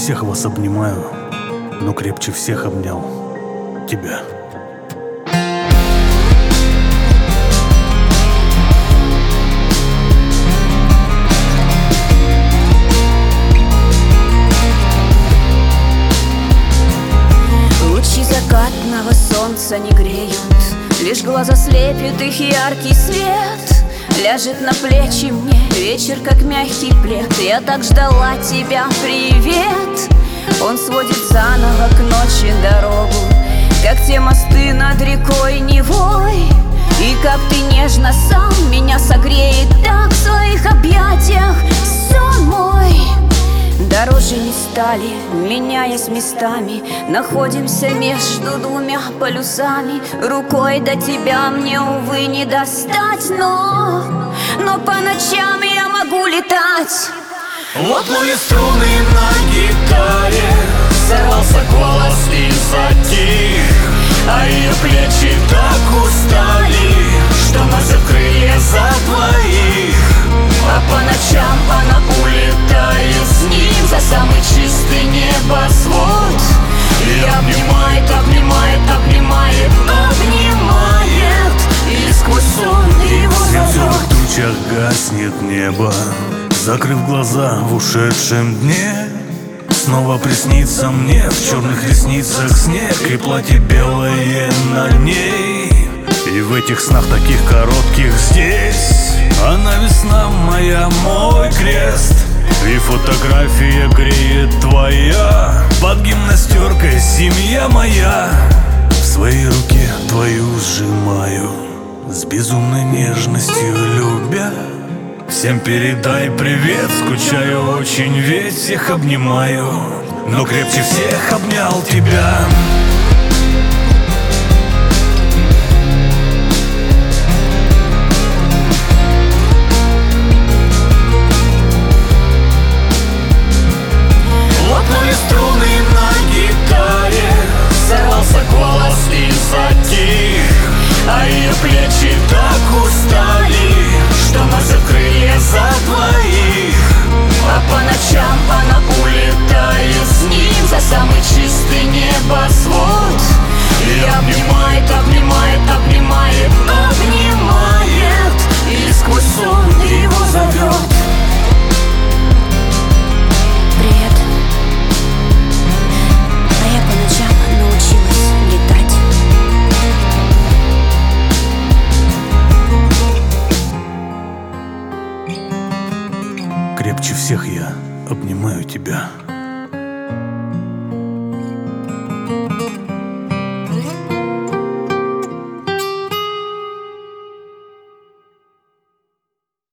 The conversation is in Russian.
всех вас обнимаю, но крепче всех обнял тебя. Лучи закатного солнца не греют, лишь глаза слепит их яркий свет. Ляжет на плечи мне вечер, как мягкий плед. Я так ждала тебя, привет. Он сводит заново к ночи дорогу, как те мосты над рекой Невой. И как ты нежно сам меня согреет так в своих объятиях, сон мой. Дорожи не стали, меняясь местами, находимся между двумя полюсами. Рукой до тебя мне, увы, не достать, но по ночам я могу летать. Вот мои струны на гитаре, сорвался голос и затих, а ее плечи так устали, что носят крылья за двоих. А по ночам она улетает с ним за самый чистый небосвод. И обнимает, обнимает, обнимает, обнимает, и сквозь сон его В зовет. светлых тучах гаснет небо, закрыв глаза в ушедшем дне. Снова приснится мне в черных ресницах снег и платье белое на ней. И в этих снах таких коротких здесь она весна моя, мой крест. И фотография греет твоя, под гимнастеркой семья моя. В своей руке твою сжимаю, с безумной нежностью любя. Всем передай привет, скучаю очень, ведь всех обнимаю, но крепче всех обнял тебя. Вот мои струны на гитаре, сорвался голос и затих, а ее плечи так устали, что носят крылья за двоих. А по ночам она улетает с ним за самый чистый небосвод. И обнимает, обнимает, обнимает, обнимает, и сквозь сон его зовет. Привет. А я по ночам научилась летать. Крепче всех я обнимаю тебя.